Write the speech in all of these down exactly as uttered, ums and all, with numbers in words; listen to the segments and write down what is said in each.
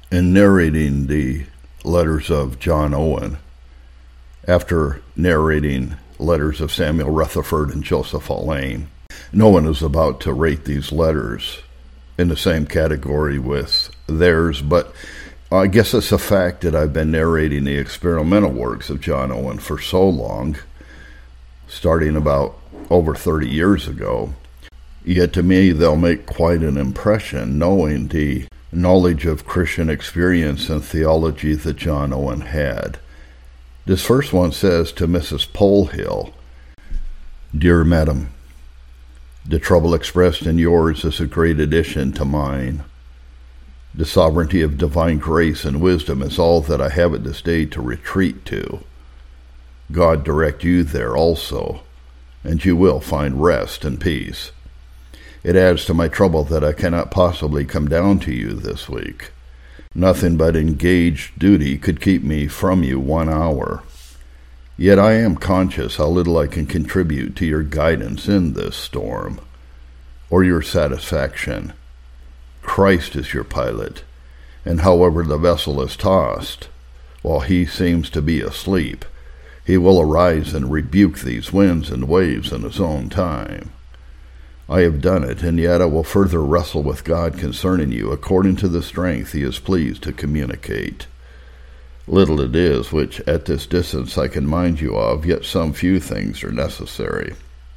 In narrating the letters of John Owen, after narrating letters of Samuel Rutherford and Joseph Allain, no one is about to rate these letters in the same category with theirs, but I guess it's a fact that I've been narrating the experimental works of John Owen for so long, starting about over thirty years ago. Yet to me, they'll make quite an impression, knowing the knowledge of Christian experience and theology that John Owen had. This first one says to Missus Polhill, "Dear Madam, the trouble expressed in yours is a great addition to mine. The sovereignty of divine grace and wisdom is all that I have at this day to retreat to. God direct you there also, and you will find rest and peace. It adds to my trouble that I cannot possibly come down to you this week. Nothing but engaged duty could keep me from you one hour. Yet I am conscious how little I can contribute to your guidance in this storm, or your satisfaction. Christ is your pilot, and however the vessel is tossed, while he seems to be asleep, he will arise and rebuke these winds and waves in his own time. I have done it, and yet I will further wrestle with God concerning you, according to the strength he is pleased to communicate. Little it is which at this distance I can mind you of, yet some few things are necessary.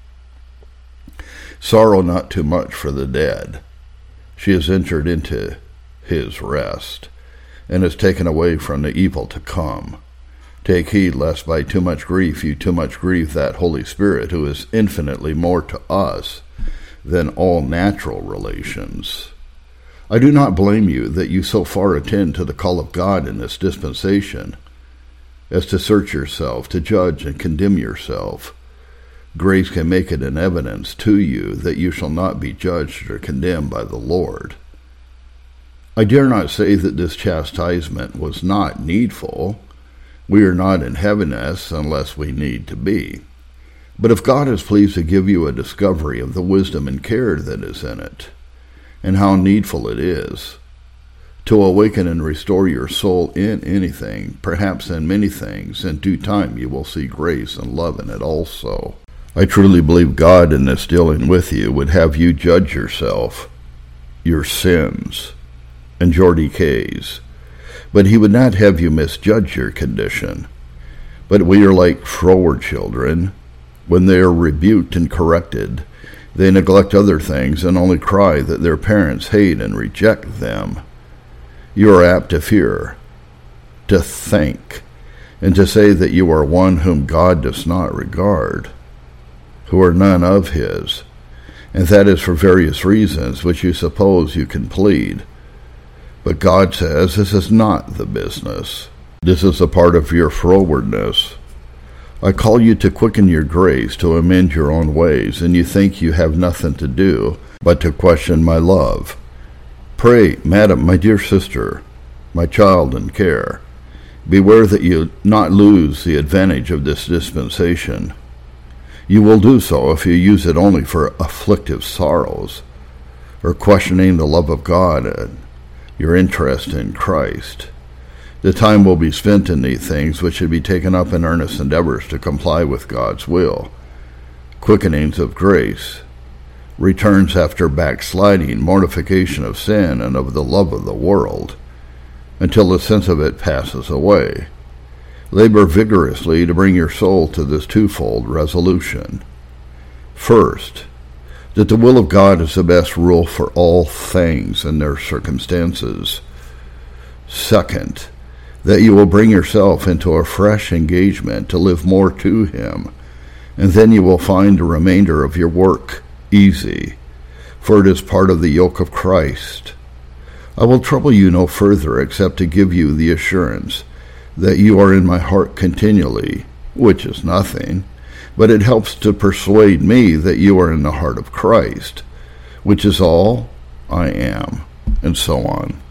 Sorrow not too much for the dead. She has entered into his rest, and is taken away from the evil to come. Take heed lest by too much grief you too much grieve that Holy Spirit, who is infinitely more to us than all natural relations. I do not blame you that you so far attend to the call of God in this dispensation, as to search yourself, to judge and condemn yourself. Grace can make it an evidence to you that you shall not be judged or condemned by the Lord. I dare not say that this chastisement was not needful. We are not in heaviness unless we need to be. But if God is pleased to give you a discovery of the wisdom and care that is in it, and how needful it is, to awaken and restore your soul in anything, perhaps in many things, in due time you will see grace and love in it also. I truly believe God in this dealing with you would have you judge yourself, your sins, and your decays, but he would not have you misjudge your condition. But we are like froward children. When they are rebuked and corrected, they neglect other things and only cry that their parents hate and reject them. You are apt to fear, to think, and to say that you are one whom God does not regard, who are none of his, and that is for various reasons which you suppose you can plead. But God says this is not the business. This is a part of your frowardness. I call you to quicken your grace, to amend your own ways, and you think you have nothing to do but to question my love. Pray, madam, my dear sister, my child in care, beware that you not lose the advantage of this dispensation. You will do so if you use it only for afflictive sorrows, or questioning the love of God and your interest in Christ. The time will be spent in these things which should be taken up in earnest endeavors to comply with God's will, quickenings of grace, returns after backsliding, mortification of sin and of the love of the world, until the sense of it passes away. Labor vigorously to bring your soul to this twofold resolution. First, that the will of God is the best rule for all things in their circumstances. Second, that you will bring yourself into a fresh engagement to live more to him, and then you will find the remainder of your work easy, for it is part of the yoke of Christ. I will trouble you no further except to give you the assurance that you are in my heart continually, which is nothing, but it helps to persuade me that you are in the heart of Christ, which is all I am, and so on.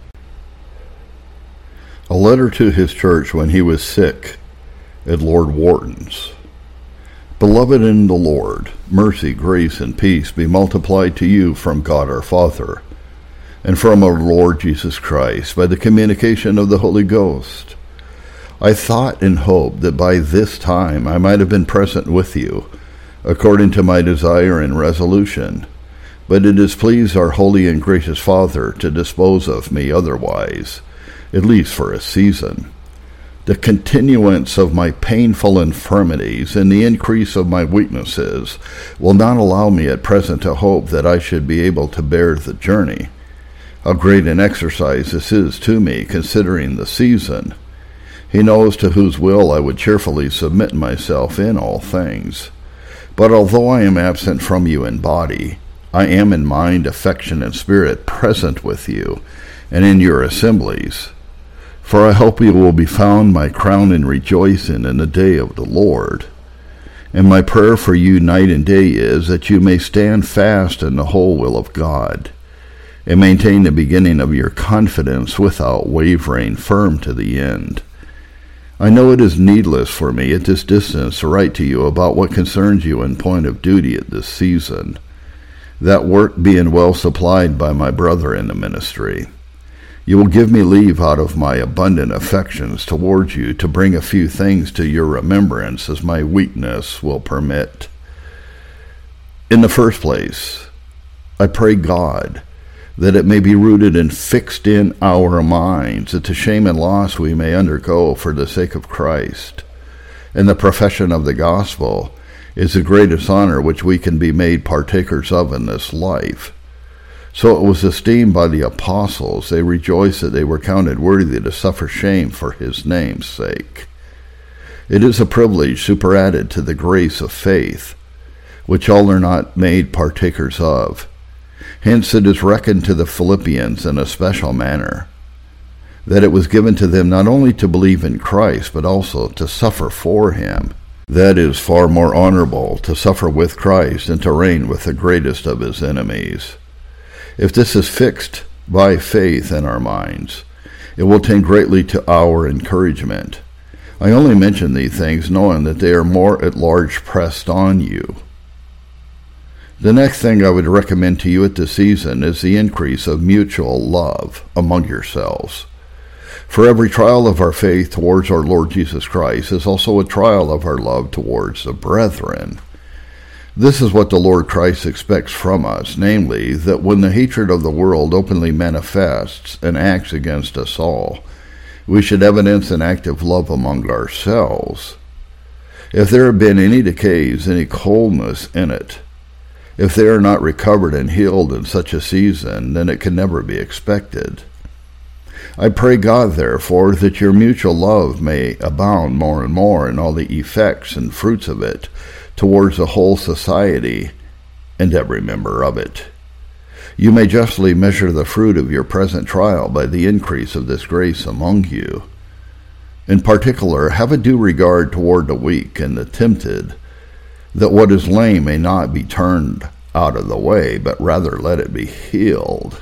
A letter to his church when he was sick at Lord Wharton's. Beloved in the Lord, mercy, grace, and peace be multiplied to you from God our Father, and from our Lord Jesus Christ, by the communication of the Holy Ghost. I thought and hoped that by this time I might have been present with you, according to my desire and resolution. But it has pleased our holy and gracious Father to dispose of me otherwise, at least for a season. The continuance of my painful infirmities and the increase of my weaknesses will not allow me at present to hope that I should be able to bear the journey. How great an exercise this is to me, considering the season. He knows to whose will I would cheerfully submit myself in all things. But although I am absent from you in body, I am in mind, affection, and spirit present with you, and in your assemblies. For I hope you will be found my crown and rejoicing in the day of the Lord. And my prayer for you night and day is that you may stand fast in the whole will of God, and maintain the beginning of your confidence without wavering, firm to the end. I know it is needless for me at this distance to write to you about what concerns you in point of duty at this season, that work being well supplied by my brother in the ministry. You will give me leave out of my abundant affections towards you to bring a few things to your remembrance as my weakness will permit. In the first place, I pray God that it may be rooted and fixed in our minds that the shame and loss we may undergo for the sake of Christ and the profession of the gospel is the greatest honor which we can be made partakers of in this life. So it was esteemed by the apostles, they rejoiced that they were counted worthy to suffer shame for his name's sake. It is a privilege superadded to the grace of faith, which all are not made partakers of. Hence it is reckoned to the Philippians in a special manner, that it was given to them not only to believe in Christ, but also to suffer for him. That is far more honorable, to suffer with Christ than to reign with the greatest of his enemies. If this is fixed by faith in our minds, it will tend greatly to our encouragement. I only mention these things knowing that they are more at large pressed on you. The next thing I would recommend to you at this season is the increase of mutual love among yourselves. For every trial of our faith towards our Lord Jesus Christ is also a trial of our love towards the brethren. This is what the Lord Christ expects from us, namely, that when the hatred of the world openly manifests and acts against us all, we should evidence an active love among ourselves. If there have been any decays, any coldness in it, if they are not recovered and healed in such a season, then it can never be expected. I pray God, therefore, that your mutual love may abound more and more in all the effects and fruits of it towards the whole society and every member of it. You may justly measure the fruit of your present trial by the increase of this grace among you. In particular, have a due regard toward the weak and the tempted, that what is lame may not be turned out of the way, but rather let it be healed.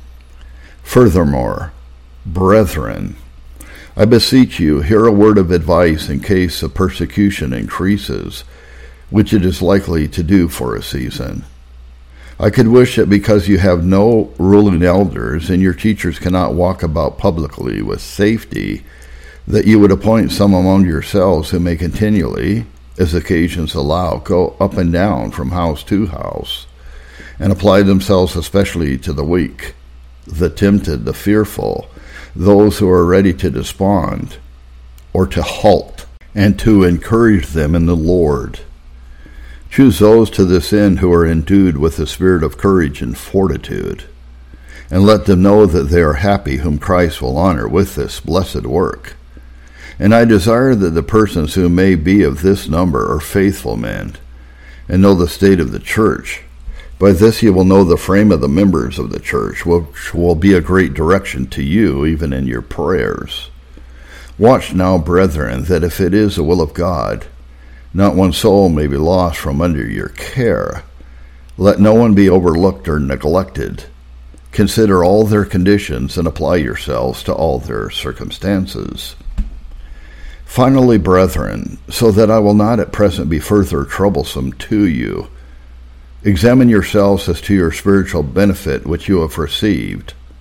Furthermore, brethren, I beseech you, hear a word of advice in case the persecution increases, which it is likely to do for a season. I could wish that because you have no ruling elders and your teachers cannot walk about publicly with safety, that you would appoint some among yourselves who may continually, as occasions allow, go up and down from house to house, and apply themselves especially to the weak, the tempted, the fearful, those who are ready to despond, or to halt, and to encourage them in the Lord. Choose those to this end who are endued with the spirit of courage and fortitude, and let them know that they are happy whom Christ will honor with this blessed work. And I desire that the persons who may be of this number are faithful men, and know the state of the church. By this you will know the frame of the members of the church, which will be a great direction to you, even in your prayers. Watch now, brethren, that if it is the will of God, not one soul may be lost from under your care. Let no one be overlooked or neglected. Consider all their conditions and apply yourselves to all their circumstances. Finally, brethren, so that I will not at present be further troublesome to you, examine yourselves as to your spiritual benefit which you have received,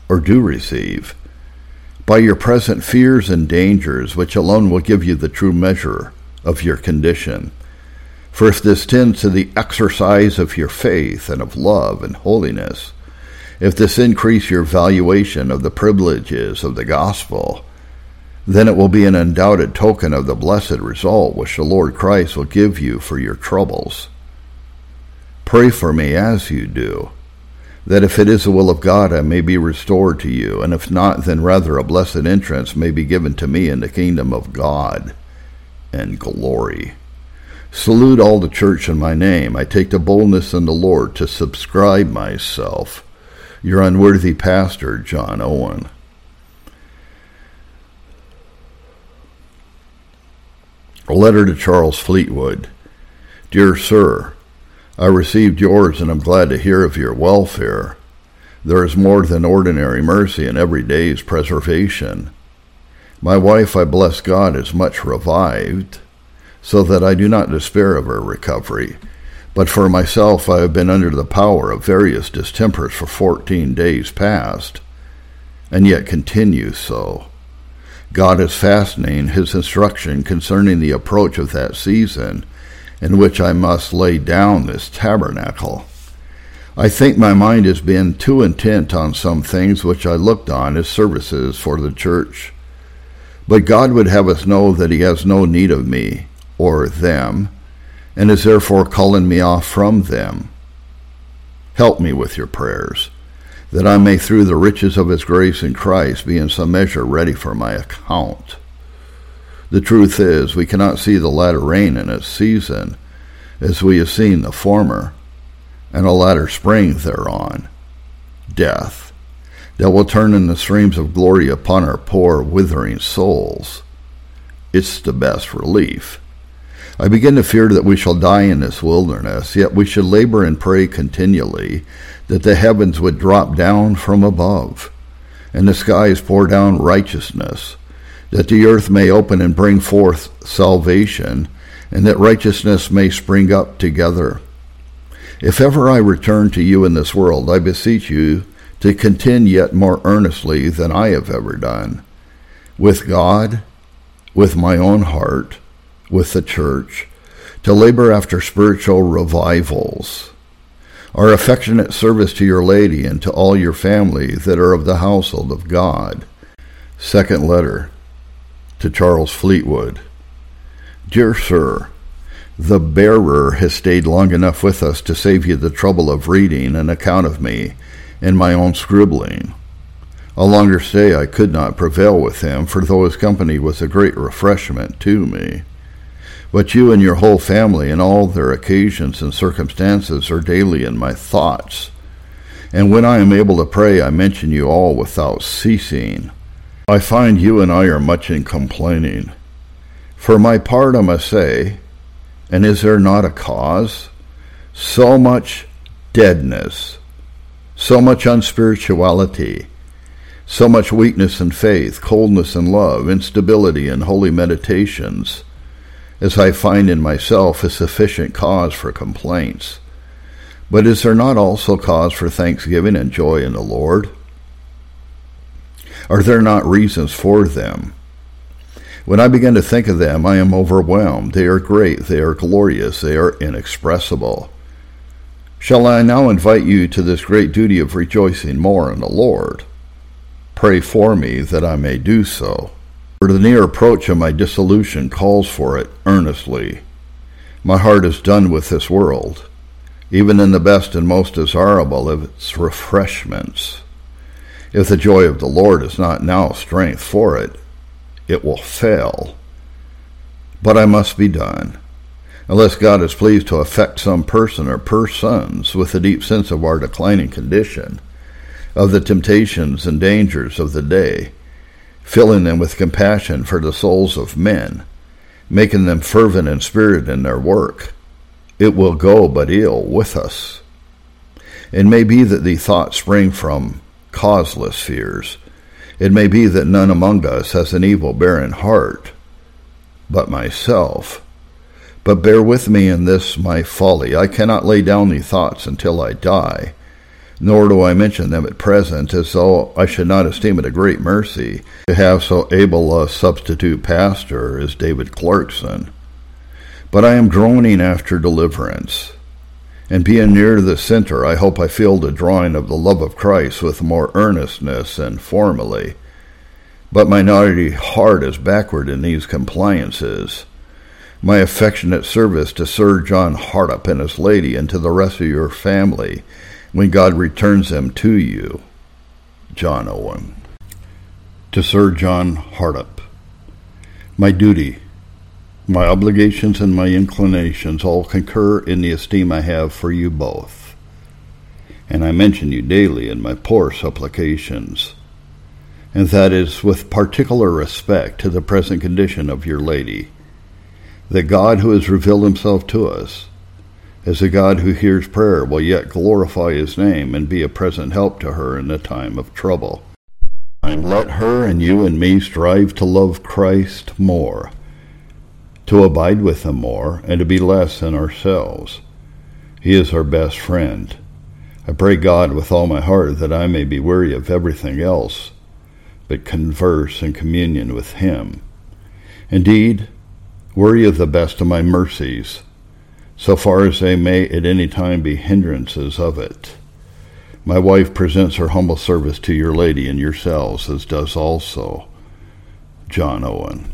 or do receive, by your present fears and dangers, which alone will give you the true measure of your condition. For if this tends to the exercise of your faith and of love and holiness, if this increase your valuation of the privileges of the gospel, then it will be an undoubted token of the blessed result which the Lord Christ will give you for your troubles. Pray for me as you do, that if it is the will of God I may be restored to you, and if not, then rather a blessed entrance may be given to me in the kingdom of God and glory. Salute all the church in my name. I take the boldness in the Lord to subscribe myself, your unworthy pastor, John Owen. A letter to Charles Fleetwood. Dear Sir, I received yours and am glad to hear of your welfare. There is more than ordinary mercy in every day's preservation. My wife, I bless God, is much revived, so that I do not despair of her recovery. But for myself I have been under the power of various distempers for fourteen days past, and yet continue so. God is fastening his instruction concerning the approach of that season in which I must lay down this tabernacle. I think my mind has been too intent on some things which I looked on as services for the church. But God would have us know that he has no need of me or them, and is therefore calling me off from them. Help me with your prayers, that I may through the riches of his grace in Christ be in some measure ready for my account. The truth is, we cannot see the latter rain in its season, as we have seen the former, and a latter spring thereon, death, that will turn in the streams of glory upon our poor withering souls. It's the best relief. I begin to fear that we shall die in this wilderness, yet we should labor and pray continually that the heavens would drop down from above, and the skies pour down righteousness, that the earth may open and bring forth salvation, and that righteousness may spring up together. If ever I return to you in this world, I beseech you to contend yet more earnestly than I have ever done, with God, with my own heart, with the church, to labor after spiritual revivals. Our affectionate service to your lady and to all your family that are of the household of God. Second letter to Charles Fleetwood. Dear Sir, the bearer has stayed long enough with us to save you the trouble of reading an account of me and my own scribbling. A longer stay I could not prevail with him, for though his company was a great refreshment to me, but you and your whole family and all their occasions and circumstances are daily in my thoughts, and when I am able to pray I mention you all without ceasing. I find you and I are much in complaining. For my part I must say, and is there not a cause? So much deadness, so much unspirituality, so much weakness in faith, coldness in love, instability in holy meditations, as I find in myself a sufficient cause for complaints. But is there not also cause for thanksgiving and joy in the Lord? Are there not reasons for them? When I begin to think of them, I am overwhelmed. They are great, they are glorious, they are inexpressible. Shall I now invite you to this great duty of rejoicing more in the Lord? Pray for me that I may do so. For the near approach of my dissolution calls for it earnestly. My heart is done with this world, even in the best and most desirable of its refreshments. If the joy of the Lord is not now strength for it, it will fail. But I must be done, unless God is pleased to affect some person or persons with a deep sense of our declining condition, of the temptations and dangers of the day, filling them with compassion for the souls of men, making them fervent in spirit in their work. It will go but ill with us. It may be that the thoughts spring from causeless fears. It may be that none among us has an evil barren heart, but myself. But bear with me in this my folly. I cannot lay down the thoughts until I die, nor do I mention them at present, as though I should not esteem it a great mercy to have so able a substitute pastor as David Clarkson. But I am groaning after deliverance, and being near the center, I hope I feel the drawing of the love of Christ with more earnestness than formerly. But my naughty heart is backward in these compliances. My affectionate service to Sir John Hardup and his lady, and to the rest of your family, when God returns them to you. John Owen. To Sir John Hardup. My duty, my obligations, and my inclinations all concur in the esteem I have for you both, and I mention you daily in my poor supplications, and that is with particular respect to the present condition of your lady, that God, who has revealed himself to us, as a God who hears prayer, will yet glorify his name and be a present help to her in the time of trouble. And let her and you and me strive to love Christ more, to abide with him more, and to be less than ourselves. He is our best friend. I pray God with all my heart that I may be weary of everything else, but converse in communion with him. Indeed, weary of the best of my mercies, so far as they may at any time be hindrances of it. My wife presents her humble service to your lady and yourselves, as does also John Owen.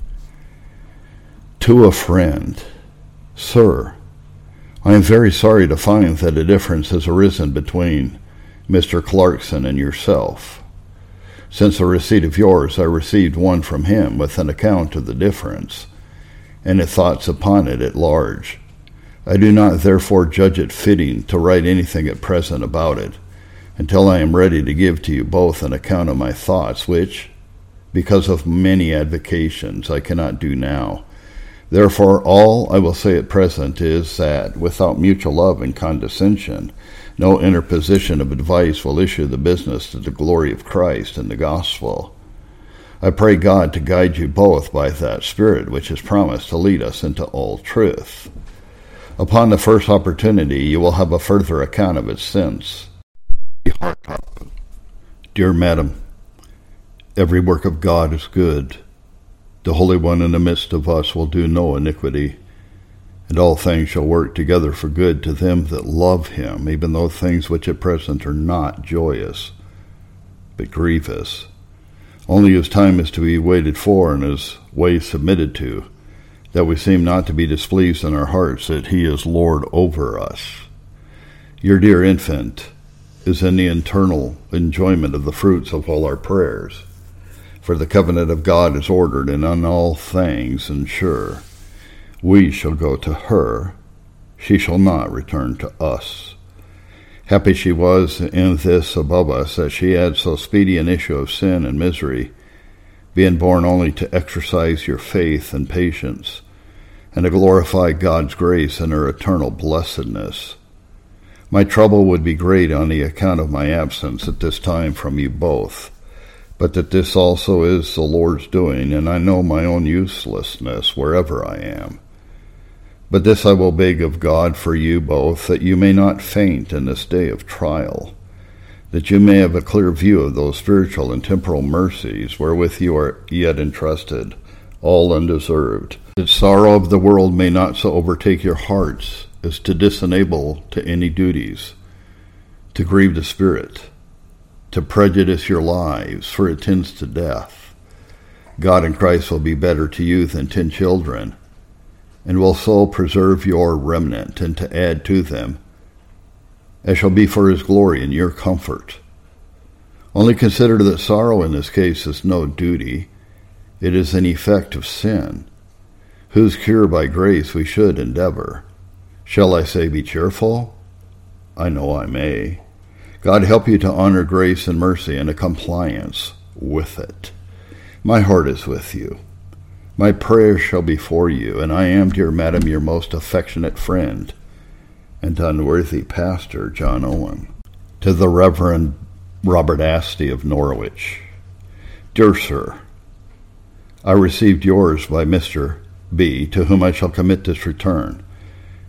To a friend. Sir, I am very sorry to find that a difference has arisen between Mister Clarkson and yourself. Since the receipt of yours, I received one from him with an account of the difference, and his thoughts upon it at large. I do not therefore judge it fitting to write anything at present about it, until I am ready to give to you both an account of my thoughts, which, because of many advocations, I cannot do now. Therefore all I will say at present is that, without mutual love and condescension, no interposition of advice will issue the business to the glory of Christ and the gospel. I pray God to guide you both by that Spirit which is promised to lead us into all truth. Upon the first opportunity you will have a further account of it since. Dear Madam, every work of God is good. The Holy One in the midst of us will do no iniquity, and all things shall work together for good to them that love him, even though things which at present are not joyous, but grievous. Only his time is to be waited for, and his ways submitted to, that we seem not to be displeased in our hearts that he is Lord over us. Your dear infant is in the eternal enjoyment of the fruits of all our prayers, for the covenant of God is ordered and on all things and sure. We shall go to her, she shall not return to us. Happy she was in this above us, that she had so speedy an issue of sin and misery, being born only to exercise your faith and patience, and to glorify God's grace and her eternal blessedness. My trouble would be great on the account of my absence at this time from you both, but that this also is the Lord's doing, and I know my own uselessness wherever I am. But this I will beg of God for you both, that you may not faint in this day of trial, that you may have a clear view of those spiritual and temporal mercies wherewith you are yet entrusted, all undeserved, that sorrow of the world may not so overtake your hearts as to disenable to any duties, to grieve the Spirit, to prejudice your lives, for it tends to death. God in Christ will be better to you than ten children, and will so preserve your remnant, and to add to them, as shall be for his glory and your comfort. Only consider that sorrow in this case is no duty, it is an effect of sin, whose cure by grace we should endeavor. Shall I say be cheerful? I know I may. God help you to honor grace and mercy and a compliance with it. My heart is with you. My prayers shall be for you, and I am, dear madam, your most affectionate friend and unworthy pastor, John Owen. To the Reverend Robert Astley of Norwich. Dear Sir, I received yours by Mister B., to whom I shall commit this return,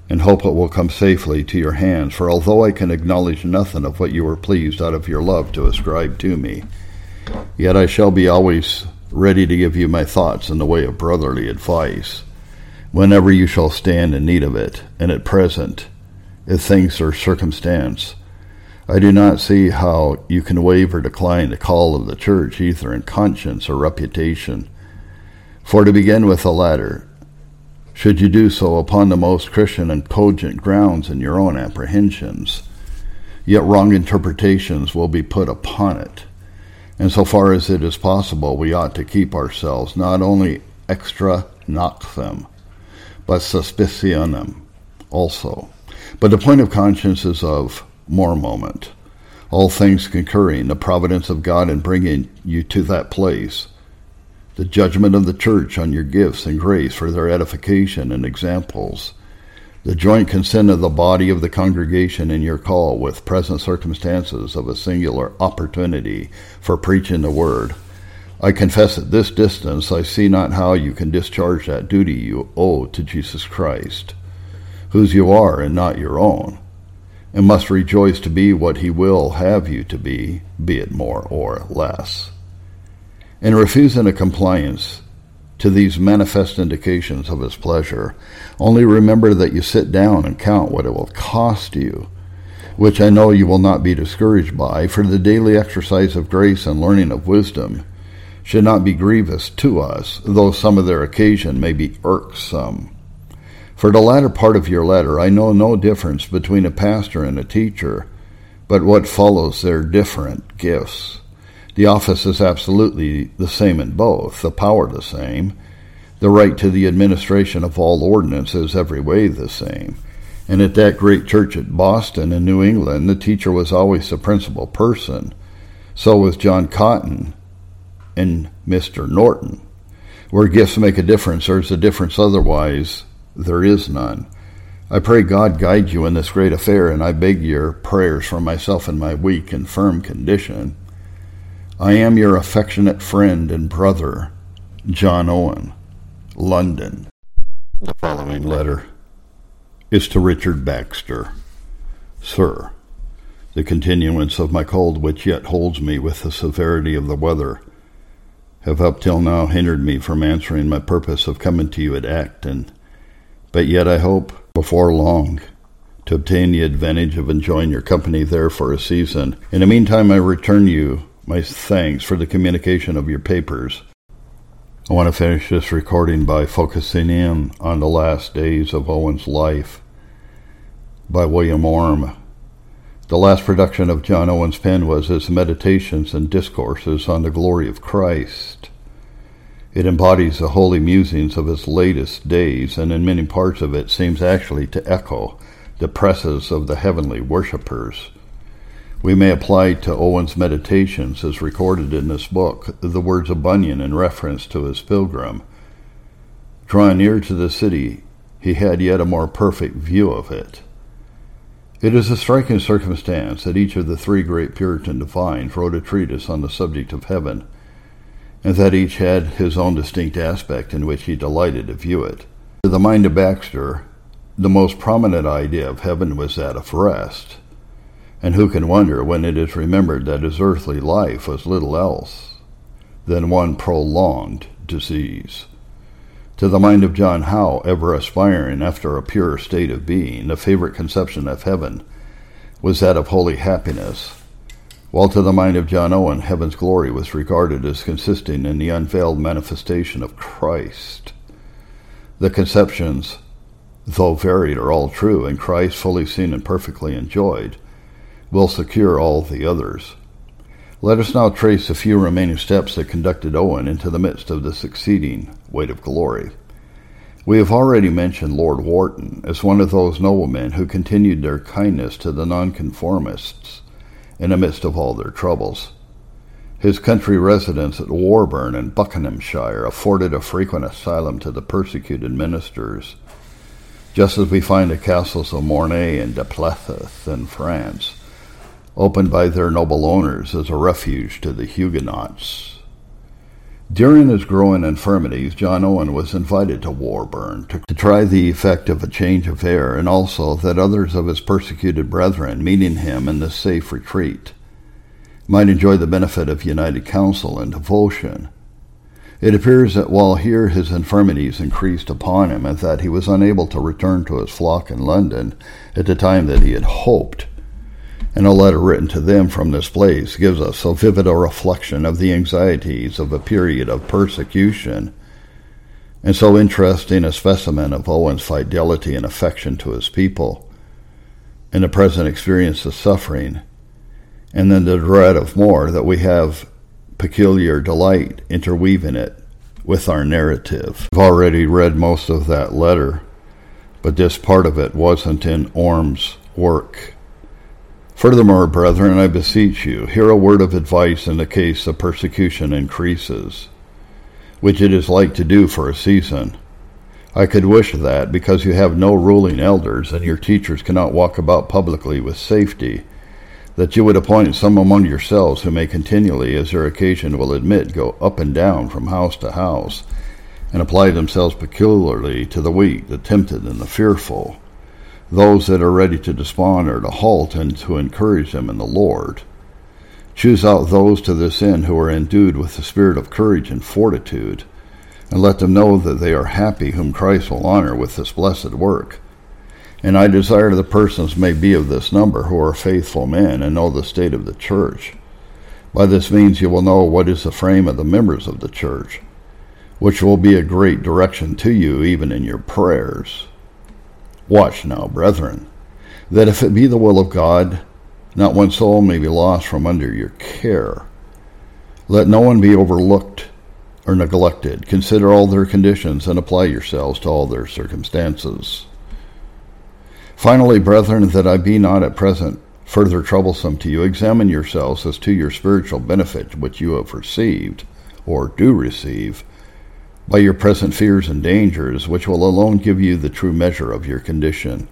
and hope it will come safely to your hands. For although I can acknowledge nothing of what you were pleased out of your love to ascribe to me, yet I shall be always ready to give you my thoughts in the way of brotherly advice, whenever you shall stand in need of it. And at present, if things are circumstance, I do not see how you can waive or decline the call of the church, either in conscience or reputation. For to begin with the latter, should you do so upon the most Christian and cogent grounds in your own apprehensions, yet wrong interpretations will be put upon it. And so far as it is possible, we ought to keep ourselves not only extra noctem, but suspicionem also. But the point of conscience is of more moment, all things concurring, the providence of God in bringing you to that place, the judgment of the church on your gifts and grace for their edification and examples, the joint consent of the body of the congregation in your call with present circumstances of a singular opportunity for preaching the word. I confess at this distance I see not how you can discharge that duty you owe to Jesus Christ, whose you are and not your own, and must rejoice to be what he will have you to be, be it more or less. In refusing a compliance to these manifest indications of his pleasure, only remember that you sit down and count what it will cost you, which I know you will not be discouraged by, for the daily exercise of grace and learning of wisdom should not be grievous to us, though some of their occasion may be irksome. For the latter part of your letter, I know no difference between a pastor and a teacher, but what follows their different gifts. The office is absolutely the same in both, the power the same, the right to the administration of all ordinances every way the same. And at that great church at Boston in New England, the teacher was always the principal person. So was John Cotton and Mister Norton. Where gifts make a difference, there's a difference, otherwise there is none. I pray God guide you in this great affair, and I beg your prayers for myself in my weak and firm condition. I am your affectionate friend and brother, John Owen, London. The following letter is to Richard Baxter. Sir, the continuance of my cold, which yet holds me with the severity of the weather, have up till now hindered me from answering my purpose of coming to you at Acton. But yet I hope, before long, to obtain the advantage of enjoying your company there for a season. In the meantime, I return you my thanks for the communication of your papers. I want to finish this recording by focusing in on the last days of Owen's life by William Orme. The last production of John Owen's pen was his Meditations and Discourses on the Glory of Christ. It embodies the holy musings of his latest days, and in many parts of it seems actually to echo the presses of the heavenly worshippers. We may apply to Owen's meditations, as recorded in this book, the words of Bunyan in reference to his pilgrim. Drawing near to the city, he had yet a more perfect view of it. It is a striking circumstance that each of the three great Puritan divines wrote a treatise on the subject of heaven, and that each had his own distinct aspect in which he delighted to view it. To the mind of Baxter, the most prominent idea of heaven was that of rest. And who can wonder when it is remembered that his earthly life was little else than one prolonged disease? To the mind of John Howe, ever aspiring after a purer state of being, the favorite conception of heaven was that of holy happiness, while to the mind of John Owen, heaven's glory was regarded as consisting in the unveiled manifestation of Christ. The conceptions, though varied, are all true, and Christ, fully seen and perfectly enjoyed, will secure all the others. Let us now trace the few remaining steps that conducted Owen into the midst of the succeeding weight of glory. We have already mentioned Lord Wharton as one of those noblemen who continued their kindness to the nonconformists in the midst of all their troubles. His country residence at Warburn in Buckinghamshire afforded a frequent asylum to the persecuted ministers, just as we find the castles of Mornay and de Plessis in France, opened by their noble owners as a refuge to the Huguenots. During his growing infirmities, John Owen was invited to Warburn to, to try the effect of a change of air, and also that others of his persecuted brethren, meeting him in this safe retreat, might enjoy the benefit of united counsel and devotion. It appears that while here his infirmities increased upon him, and that he was unable to return to his flock in London at the time that he had hoped, and a letter written to them from this place gives us so vivid a reflection of the anxieties of a period of persecution, and so interesting a specimen of Owen's fidelity and affection to his people, and the present experience of suffering, and then the dread of more, that we have peculiar delight interweaving it with our narrative. I've already read most of that letter, but this part of it wasn't in Orm's work. Furthermore, brethren, I beseech you, hear a word of advice in the case the persecution increases, which it is like to do for a season. I could wish that, because you have no ruling elders, and your teachers cannot walk about publicly with safety, that you would appoint some among yourselves who may continually, as their occasion will admit, go up and down from house to house, and apply themselves peculiarly to the weak, the tempted, and the fearful, those that are ready to despond or to halt, and to encourage them in the Lord. Choose out those to this end who are endued with the spirit of courage and fortitude, and let them know that they are happy whom Christ will honor with this blessed work. And I desire the persons may be of this number who are faithful men and know the state of the church. By this means you will know what is the frame of the members of the church, which will be a great direction to you even in your prayers. Watch now, brethren, that if it be the will of God, not one soul may be lost from under your care. Let no one be overlooked or neglected. Consider all their conditions and apply yourselves to all their circumstances. Finally, brethren, that I be not at present further troublesome to you, examine yourselves as to your spiritual benefit which you have received, or do receive, by your present fears and dangers, which will alone give you the true measure of your condition.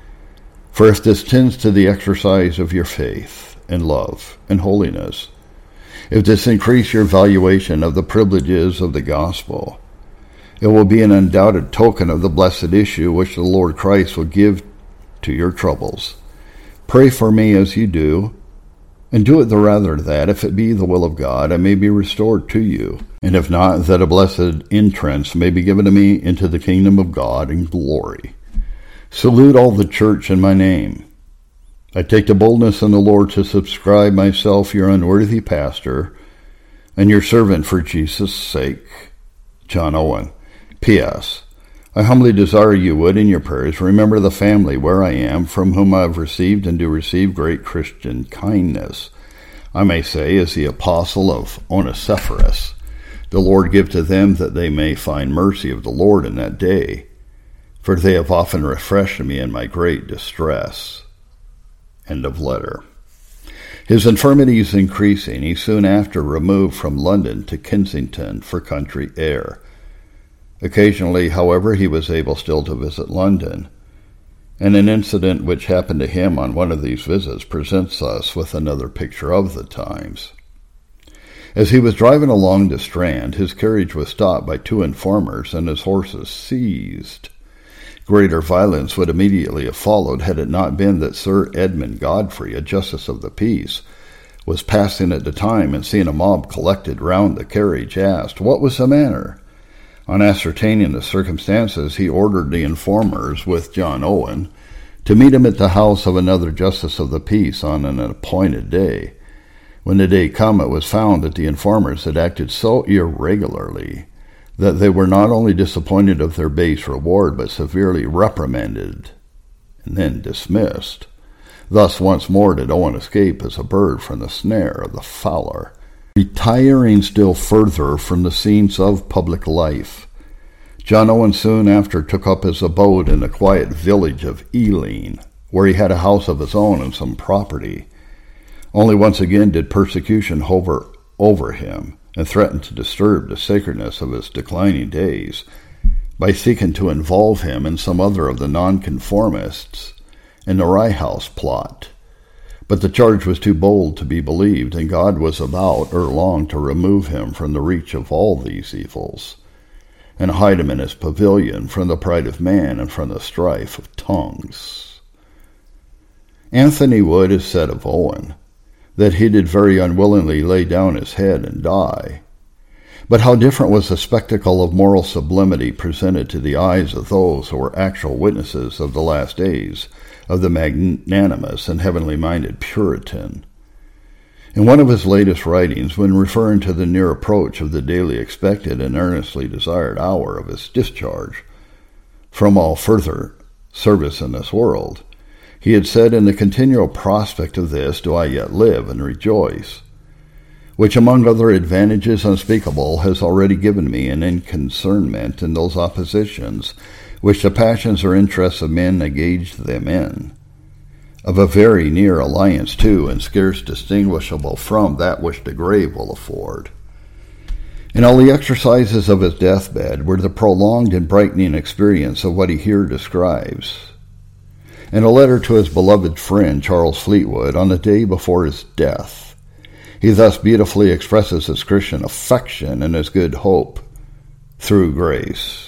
For if this tends to the exercise of your faith, and love, and holiness, if this increase your valuation of the privileges of the gospel, it will be an undoubted token of the blessed issue which the Lord Christ will give to your troubles. Pray for me as you do, and do it the rather that, if it be the will of God, I may be restored to you, and if not, that a blessed entrance may be given to me into the kingdom of God in glory. Salute all the church in my name. I take the boldness in the Lord to subscribe myself your unworthy pastor, and your servant for Jesus' sake, John Owen. P S I humbly desire you would, in your prayers, remember the family where I am, from whom I have received and do receive great Christian kindness. I may say, as the apostle of Onesiphorus, the Lord give to them that they may find mercy of the Lord in that day, for they have often refreshed me in my great distress. End of letter. His infirmities increasing, he soon after removed from London to Kensington for country air. Occasionally, however, he was able still to visit London, and an incident which happened to him on one of these visits presents us with another picture of the times. As he was driving along the Strand, his carriage was stopped by two informers and his horses seized. Greater violence would immediately have followed had it not been that Sir Edmund Godfrey, a justice of the peace, was passing at the time, and seeing a mob collected round the carriage, asked what was the matter. On ascertaining the circumstances, he ordered the informers, with John Owen, to meet him at the house of another justice of the peace on an appointed day. When the day come, it was found that the informers had acted so irregularly that they were not only disappointed of their base reward, but severely reprimanded and then dismissed. Thus once more did Owen escape as a bird from the snare of the fowler. Retiring still further from the scenes of public life, John Owen soon after took up his abode in the quiet village of Ealing, where he had a house of his own and some property. Only once again did persecution hover over him, and threaten to disturb the sacredness of his declining days, by seeking to involve him and some other of the nonconformists in the Rye House plot. But the charge was too bold to be believed, and God was about ere long to remove him from the reach of all these evils, and hide him in his pavilion from the pride of man and from the strife of tongues. Anthony Wood has said of Owen that he did very unwillingly lay down his head and die. But how different was the spectacle of moral sublimity presented to the eyes of those who were actual witnesses of the last days of the magnanimous and heavenly-minded Puritan. In one of his latest writings, when referring to the near approach of the daily expected and earnestly desired hour of his discharge from all further service in this world, he had said, "In the continual prospect of this do I yet live and rejoice, which among other advantages unspeakable has already given me an inconcernment in those oppositions which the passions or interests of men engage them in, of a very near alliance too, and scarce distinguishable from that which the grave will afford." And all the exercises of his deathbed were the prolonged and brightening experience of what he here describes. In a letter to his beloved friend Charles Fleetwood on the day before his death, he thus beautifully expresses his Christian affection and his good hope through grace.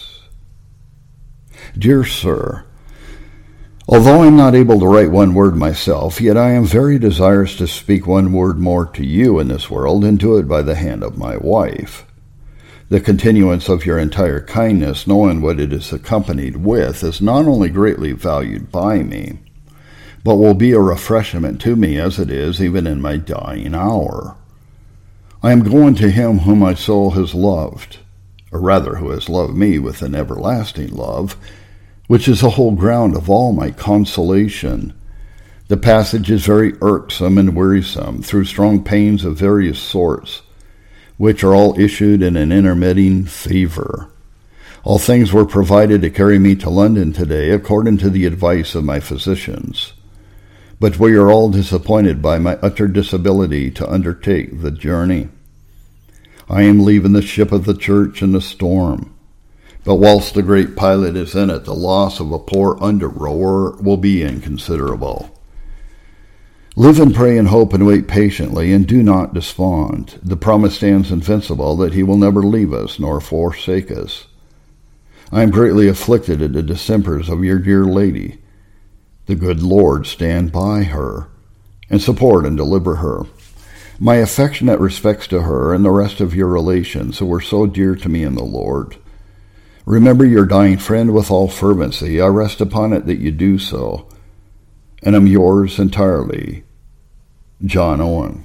"Dear Sir, although I am not able to write one word myself, yet I am very desirous to speak one word more to you in this world, and do it by the hand of my wife. The continuance of your entire kindness, knowing what it is accompanied with, is not only greatly valued by me, but will be a refreshment to me as it is even in my dying hour. I am going to him whom my soul has loved, or rather who has loved me with an everlasting love, which is the whole ground of all my consolation. The passage is very irksome and wearisome, through strong pains of various sorts, which are all issued in an intermitting fever. All things were provided to carry me to London today, according to the advice of my physicians. But we are all disappointed by my utter disability to undertake the journey. I am leaving the ship of the church in the storm, but whilst the great pilot is in it, the loss of a poor under-rower will be inconsiderable. Live and pray and hope and wait patiently, and do not despond. The promise stands invincible that he will never leave us nor forsake us. I am greatly afflicted at the distempers of your dear lady. The good Lord stand by her, and support and deliver her. My affectionate respects to her and the rest of your relations who were so dear to me in the Lord. Remember your dying friend with all fervency. I rest upon it that you do so, and am yours entirely, John Owen.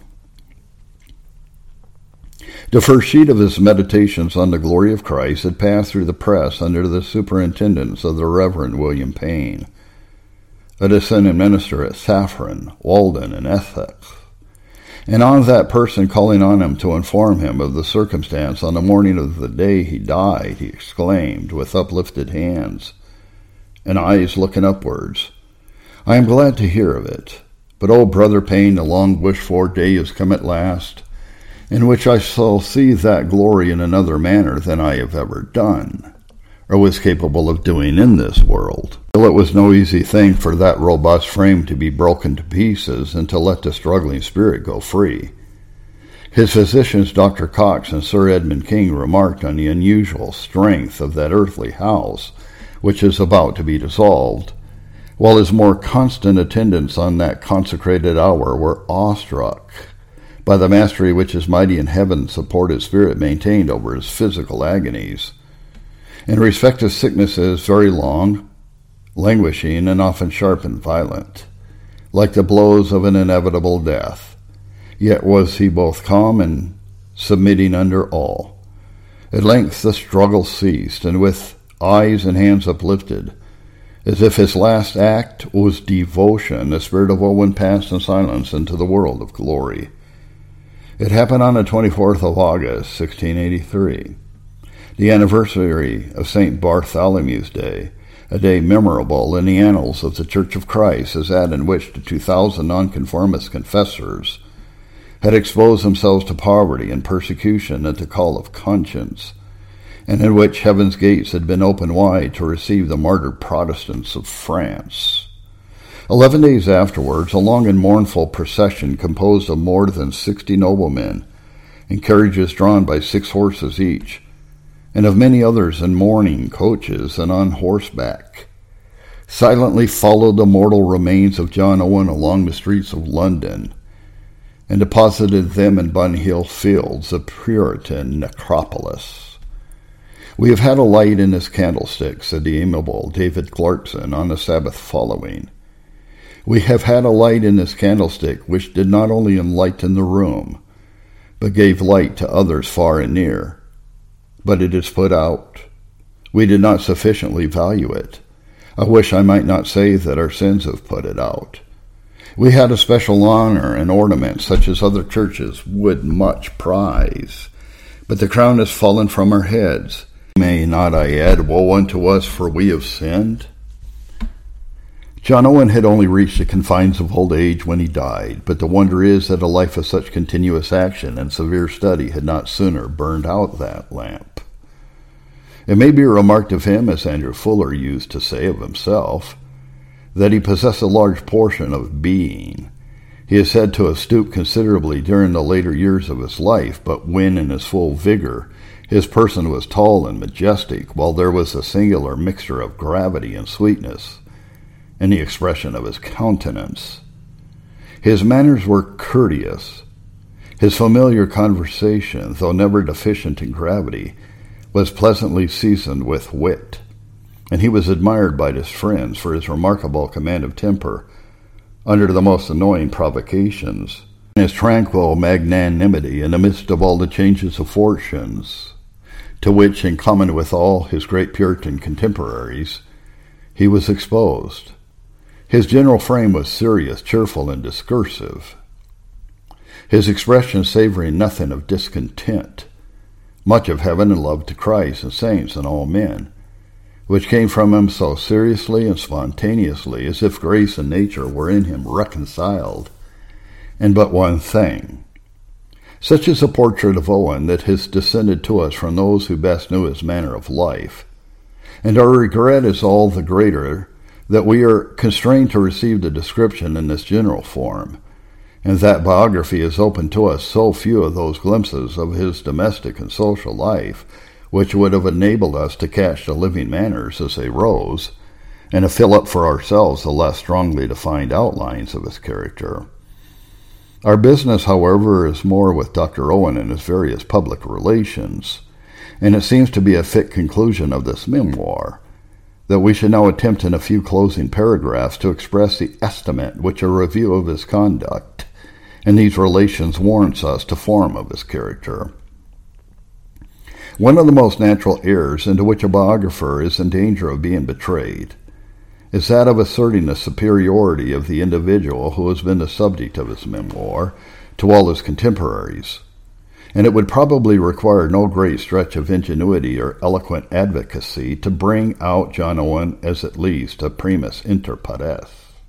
The first sheet of his Meditations on the Glory of Christ had passed through the press under the superintendence of the Reverend William Payne, a descendant minister at Saffron, Walden, and Essex. And on that person calling on him to inform him of the circumstance on the morning of the day he died, he exclaimed with uplifted hands and eyes looking upwards, "I am glad to hear of it. But, oh, Brother Payne, the long-wished-for day is come at last, in which I shall see that glory in another manner than I have ever done, or was capable of doing in this world." Still, it was no easy thing for that robust frame to be broken to pieces and to let the struggling spirit go free. His physicians, Doctor Cox and Sir Edmund King, remarked on the unusual strength of that earthly house, which is about to be dissolved, while his more constant attendants on that consecrated hour were awestruck by the mastery which his mighty in heaven supported spirit maintained over his physical agonies. In respect of sicknesses, very long, languishing, and often sharp and violent, like the blows of an inevitable death. Yet was he both calm and submitting under all. At length the struggle ceased, and with eyes and hands uplifted, as if his last act was devotion, the spirit of Owen passed in silence into the world of glory. It happened on the twenty-fourth of August, sixteen eighty-three, the anniversary of Saint Bartholomew's Day, a day memorable in the annals of the Church of Christ as that in which the two thousand nonconformist confessors had exposed themselves to poverty and persecution at the call of conscience, and in which heaven's gates had been opened wide to receive the martyred Protestants of France. Eleven days afterwards, a long and mournful procession composed of more than sixty noblemen, in carriages drawn by six horses each, and of many others in mourning coaches and on horseback, silently followed the mortal remains of John Owen along the streets of London, and deposited them in Bunhill Fields, a Puritan necropolis. "We have had a light in this candlestick," said the amiable David Clarkson on the Sabbath following. "We have had a light in this candlestick which did not only enlighten the room, but gave light to others far and near. But it is put out. We did not sufficiently value it. I wish I might not say that our sins have put it out. We had a special honor and ornament such as other churches would much prize, but the crown has fallen from our heads. May not I add, woe unto us, for we have sinned?" John Owen had only reached the confines of old age when he died, but the wonder is that a life of such continuous action and severe study had not sooner burned out that lamp. It may be remarked of him, as Andrew Fuller used to say of himself, that he possessed a large portion of being. He is said to have stooped considerably during the later years of his life, but when in his full vigor, his person was tall and majestic, while there was a singular mixture of gravity and sweetness in the expression of his countenance. His manners were courteous. His familiar conversation, though never deficient in gravity, was pleasantly seasoned with wit, and he was admired by his friends for his remarkable command of temper under the most annoying provocations, and his tranquil magnanimity in the midst of all the changes of fortunes, to which, in common with all his great Puritan contemporaries, he was exposed. His general frame was serious, cheerful, and discursive, his expression savoring nothing of discontent, much of heaven and love to Christ and saints and all men, which came from him so seriously and spontaneously as if grace and nature were in him reconciled in but one thing. Such is a portrait of Owen that has descended to us from those who best knew his manner of life, and our regret is all the greater that we are constrained to receive the description in this general form, and that biography is open to us so few of those glimpses of his domestic and social life which would have enabled us to catch the living manners as they rose, and to fill up for ourselves the less strongly defined outlines of his character. Our business, however, is more with Doctor Owen and his various public relations, and it seems to be a fit conclusion of this memoir that we should now attempt in a few closing paragraphs to express the estimate which a review of his conduct in these relations warrants us to form of his character. One of the most natural errors into which a biographer is in danger of being betrayed is that of asserting the superiority of the individual who has been the subject of his memoir to all his contemporaries, and it would probably require no great stretch of ingenuity or eloquent advocacy to bring out John Owen as at least a primus inter pares.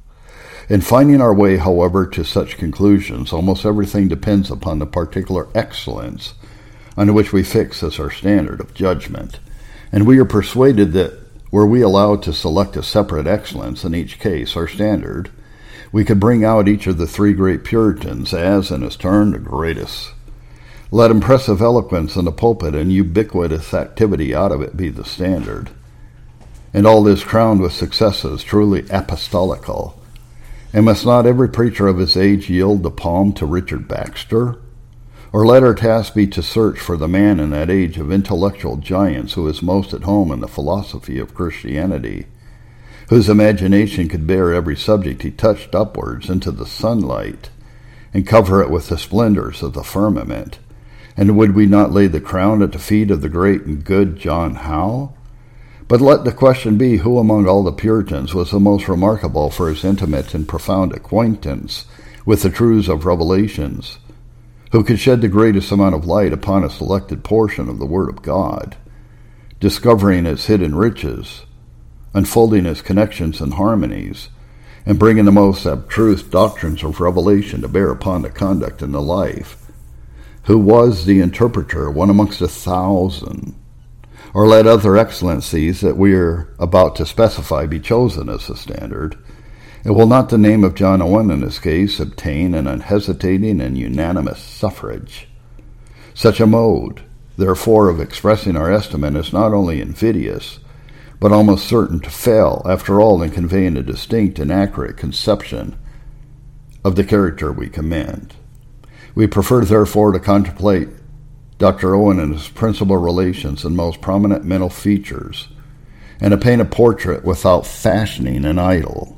In finding our way, however, to such conclusions, almost everything depends upon the particular excellence on which we fix as our standard of judgment, and we are persuaded that were we allowed to select a separate excellence in each case, our standard, we could bring out each of the three great Puritans as, in his turn, the greatest. Let impressive eloquence in the pulpit and ubiquitous activity out of it be the standard, and all this crowned with successes truly apostolical. And must not every preacher of his age yield the palm to Richard Baxter? Or let our task be to search for the man in that age of intellectual giants who is most at home in the philosophy of Christianity, whose imagination could bear every subject he touched upwards into the sunlight, and cover it with the splendors of the firmament. And would we not lay the crown at the feet of the great and good John Howe? But let the question be, who among all the Puritans was the most remarkable for his intimate and profound acquaintance with the truths of revelations, who could shed the greatest amount of light upon a selected portion of the Word of God, discovering its hidden riches, unfolding its connections and harmonies, and bringing the most abstruse doctrines of revelation to bear upon the conduct and the life, who was the interpreter, one amongst a thousand? Or let other excellencies that we are about to specify be chosen as the standard, And will not the name of John Owen in this case obtain an unhesitating and unanimous suffrage? Such a mode, therefore, of expressing our estimate is not only invidious, but almost certain to fail, after all, in conveying a distinct and accurate conception of the character we commend. We prefer, therefore, to contemplate Doctor Owen and his principal relations and most prominent mental features, and to paint a portrait without fashioning an idol.